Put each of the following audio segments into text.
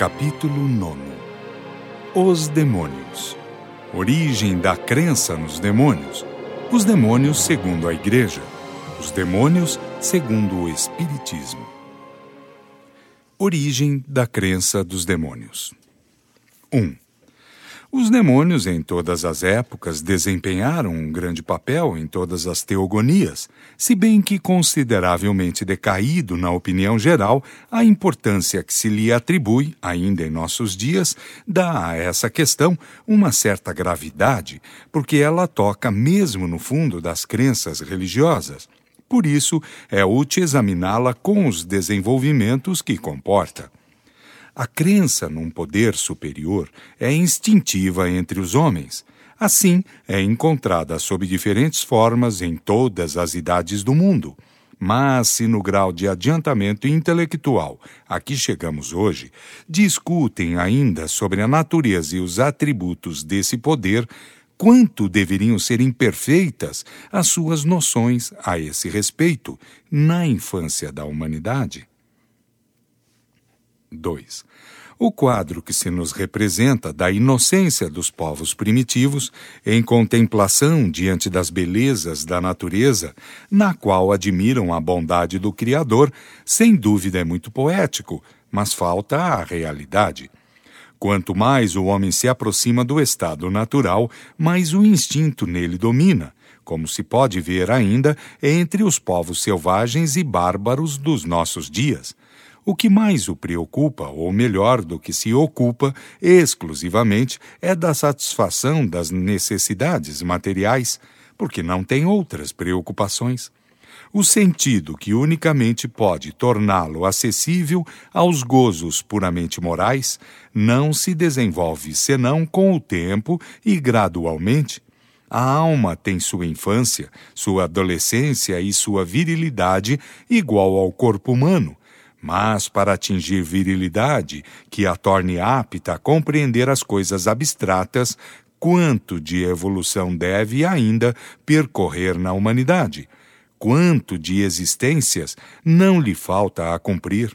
Capítulo 9. Os demônios. Origem da crença nos demônios. Os demônios segundo a Igreja. Os demônios segundo o Espiritismo. Origem da crença dos demônios. 1. Os demônios, em todas as épocas, desempenharam um grande papel em todas as teogonias, se bem que consideravelmente decaído na opinião geral, a importância que se lhe atribui, ainda em nossos dias, dá a essa questão uma certa gravidade, porque ela toca mesmo no fundo das crenças religiosas. Por isso, é útil examiná-la com os desenvolvimentos que comporta. A crença num poder superior é instintiva entre os homens. Assim, é encontrada sob diferentes formas em todas as idades do mundo. Mas, se no grau de adiantamento intelectual a que chegamos hoje, discutem ainda sobre a natureza e os atributos desse poder, quanto deveriam ser imperfeitas as suas noções a esse respeito na infância da humanidade. 2. O quadro que se nos representa da inocência dos povos primitivos, em contemplação diante das belezas da natureza, na qual admiram a bondade do Criador, sem dúvida é muito poético, mas falta a realidade. Quanto mais o homem se aproxima do estado natural, mais o instinto nele domina, como se pode ver ainda entre os povos selvagens e bárbaros dos nossos dias. O que mais o preocupa, ou melhor, do que se ocupa exclusivamente, é da satisfação das necessidades materiais, porque não tem outras preocupações. O sentido que unicamente pode torná-lo acessível aos gozos puramente morais não se desenvolve senão com o tempo e gradualmente. A alma tem sua infância, sua adolescência e sua virilidade igual ao corpo humano. Mas, para atingir virilidade, que a torne apta a compreender as coisas abstratas, quanto de evolução deve ainda percorrer na humanidade? Quanto de existências não lhe falta a cumprir?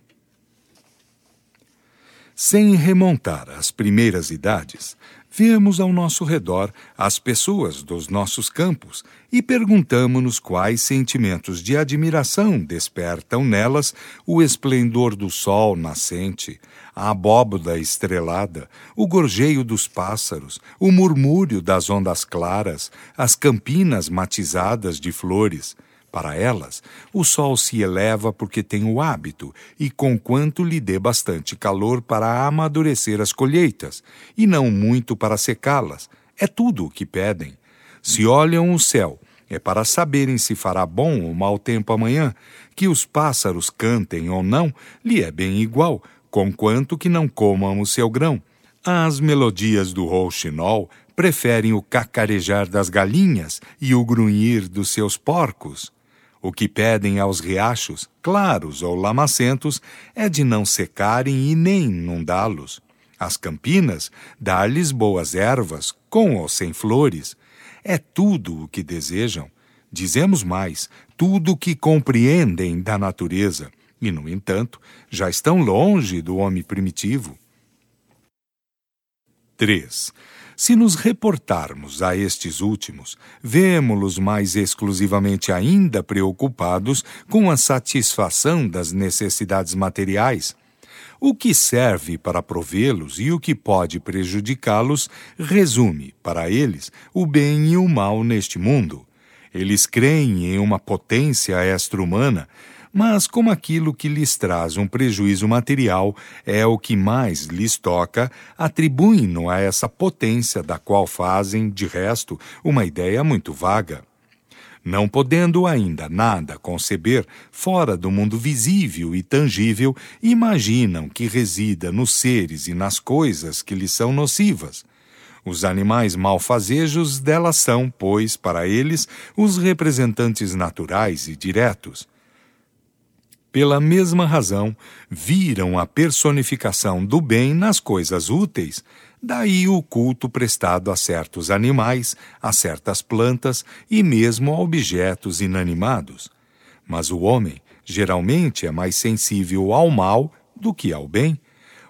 Sem remontar às primeiras idades, vemos ao nosso redor as pessoas dos nossos campos e perguntamo-nos quais sentimentos de admiração despertam nelas o esplendor do sol nascente, a abóboda estrelada, o gorjeio dos pássaros, o murmúrio das ondas claras, as campinas matizadas de flores. Para elas, o sol se eleva porque tem o hábito e conquanto lhe dê bastante calor para amadurecer as colheitas, e não muito para secá-las. É tudo o que pedem. Se olham o céu, é para saberem se fará bom ou mau tempo amanhã. Que os pássaros cantem ou não, lhe é bem igual, conquanto que não comam o seu grão. As melodias do rouxinol preferem o cacarejar das galinhas e o grunhir dos seus porcos. O que pedem aos riachos, claros ou lamacentos, é de não secarem e nem inundá-los. As campinas, dar-lhes boas ervas, com ou sem flores. É tudo o que desejam. Dizemos mais, tudo o que compreendem da natureza. E, no entanto, já estão longe do homem primitivo. 3. Se nos reportarmos a estes últimos, vemo-los mais exclusivamente ainda preocupados com a satisfação das necessidades materiais. O que serve para provê-los e o que pode prejudicá-los resume, para eles, o bem e o mal neste mundo. Eles creem em uma potência extra-humana, mas como aquilo que lhes traz um prejuízo material é o que mais lhes toca, atribuem-no a essa potência da qual fazem, de resto, uma ideia muito vaga. Não podendo ainda nada conceber fora do mundo visível e tangível, imaginam que resida nos seres e nas coisas que lhes são nocivas. Os animais malfazejos delas são, pois, para eles, os representantes naturais e diretos. Pela mesma razão, viram a personificação do bem nas coisas úteis, daí o culto prestado a certos animais, a certas plantas e mesmo a objetos inanimados. Mas o homem geralmente é mais sensível ao mal do que ao bem.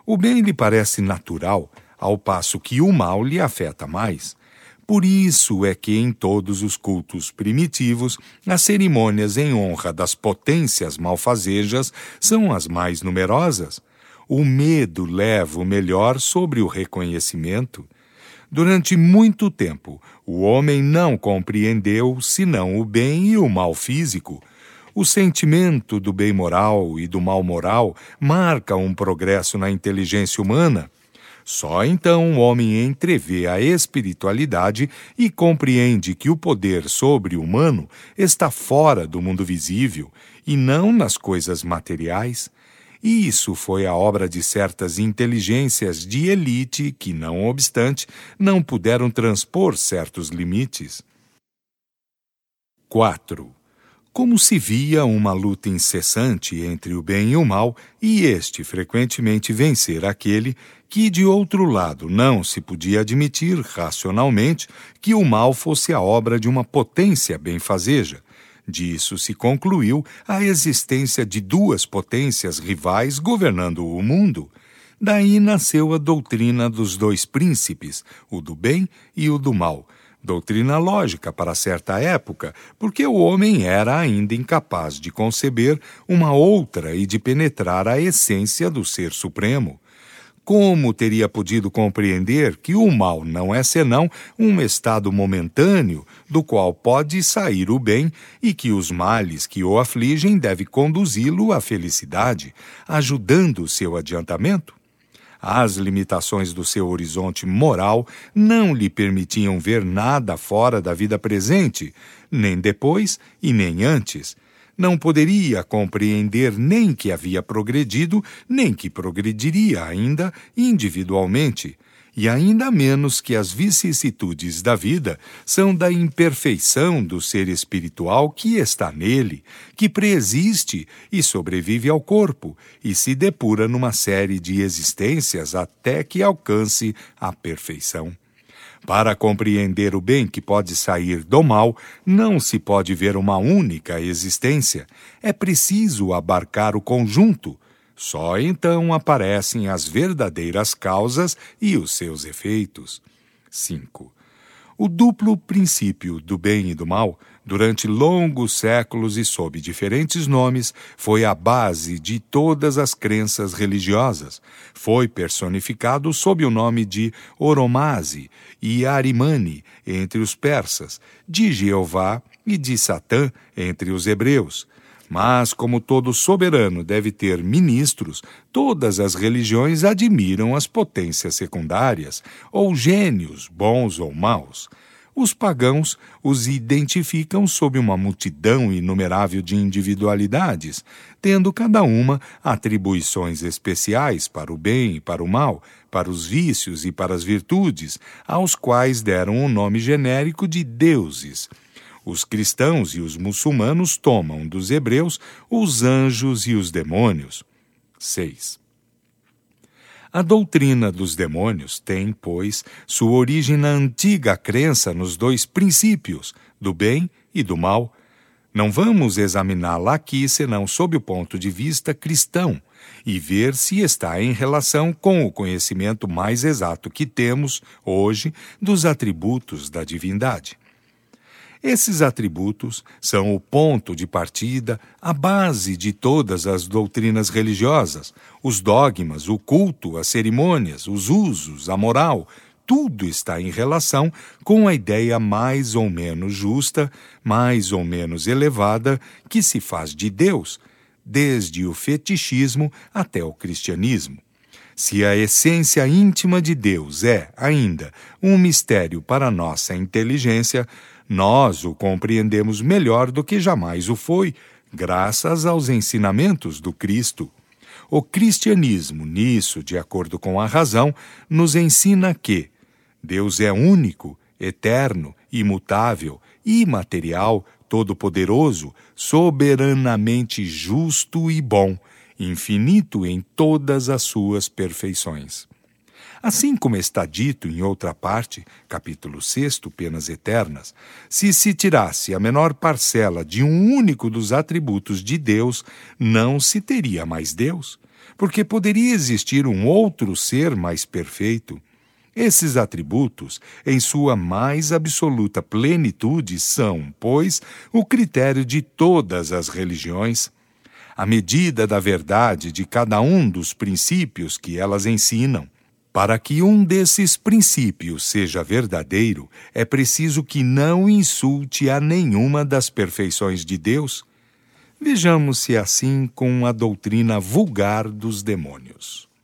O bem lhe parece natural, ao passo que o mal lhe afeta mais. Por isso é que em todos os cultos primitivos, as cerimônias em honra das potências malfazejas são as mais numerosas. O medo leva o melhor sobre o reconhecimento. Durante muito tempo, o homem não compreendeu senão o bem e o mal físico. O sentimento do bem moral e do mal moral marca um progresso na inteligência humana. Só então o homem entrevê a espiritualidade e compreende que o poder sobre-humano está fora do mundo visível e não nas coisas materiais. E isso foi a obra de certas inteligências de elite que, não obstante, não puderam transpor certos limites. 4. Como se via uma luta incessante entre o bem e o mal, e este frequentemente vencer aquele que, de outro lado, não se podia admitir racionalmente que o mal fosse a obra de uma potência benfazeja. Disso se concluiu a existência de duas potências rivais governando o mundo. Daí nasceu a doutrina dos dois príncipes, o do bem e o do mal. Doutrina lógica para certa época, porque o homem era ainda incapaz de conceber uma outra e de penetrar a essência do Ser Supremo. Como teria podido compreender que o mal não é senão um estado momentâneo do qual pode sair o bem e que os males que o afligem devem conduzi-lo à felicidade, ajudando o seu adiantamento? As limitações do seu horizonte moral não lhe permitiam ver nada fora da vida presente, nem depois e nem antes. Não poderia compreender nem que havia progredido, nem que progrediria ainda individualmente, e ainda menos que as vicissitudes da vida são da imperfeição do ser espiritual que está nele, que preexiste e sobrevive ao corpo, e se depura numa série de existências até que alcance a perfeição. Para compreender o bem que pode sair do mal, não se pode ver uma única existência. É preciso abarcar o conjunto. Só então aparecem as verdadeiras causas e os seus efeitos. 5. O duplo princípio do bem e do mal, durante longos séculos e sob diferentes nomes, foi a base de todas as crenças religiosas. Foi personificado sob o nome de Oromazi e Arimane entre os persas, de Jeová e de Satã entre os hebreus. Mas, como todo soberano deve ter ministros, todas as religiões admiram as potências secundárias, ou gênios, bons ou maus. Os pagãos os identificam sob uma multidão inumerável de individualidades, tendo cada uma atribuições especiais para o bem e para o mal, para os vícios e para as virtudes, aos quais deram o nome genérico de deuses. Os cristãos e os muçulmanos tomam dos hebreus os anjos e os demônios. 6. A doutrina dos demônios tem, pois, sua origem na antiga crença nos dois princípios, do bem e do mal. Não vamos examiná-la aqui senão sob o ponto de vista cristão e ver se está em relação com o conhecimento mais exato que temos, hoje, dos atributos da divindade. Esses atributos são o ponto de partida, a base de todas as doutrinas religiosas, os dogmas, o culto, as cerimônias, os usos, a moral. Tudo está em relação com a ideia mais ou menos justa, mais ou menos elevada que se faz de Deus, desde o fetichismo até o cristianismo. Se a essência íntima de Deus é, ainda, um mistério para nossa inteligência, nós o compreendemos melhor do que jamais o foi, graças aos ensinamentos do Cristo. O cristianismo, nisso, de acordo com a razão, nos ensina que Deus é único, eterno, imutável, imaterial, todo-poderoso, soberanamente justo e bom, infinito em todas as suas perfeições. Assim como está dito em outra parte, capítulo 6, Penas Eternas, se tirasse a menor parcela de um único dos atributos de Deus, não se teria mais Deus, porque poderia existir um outro ser mais perfeito. Esses atributos, em sua mais absoluta plenitude, são, pois, o critério de todas as religiões. A medida da verdade de cada um dos princípios que elas ensinam. Para que um desses princípios seja verdadeiro, é preciso que não insulte a nenhuma das perfeições de Deus. Vejamos se é assim com a doutrina vulgar dos demônios.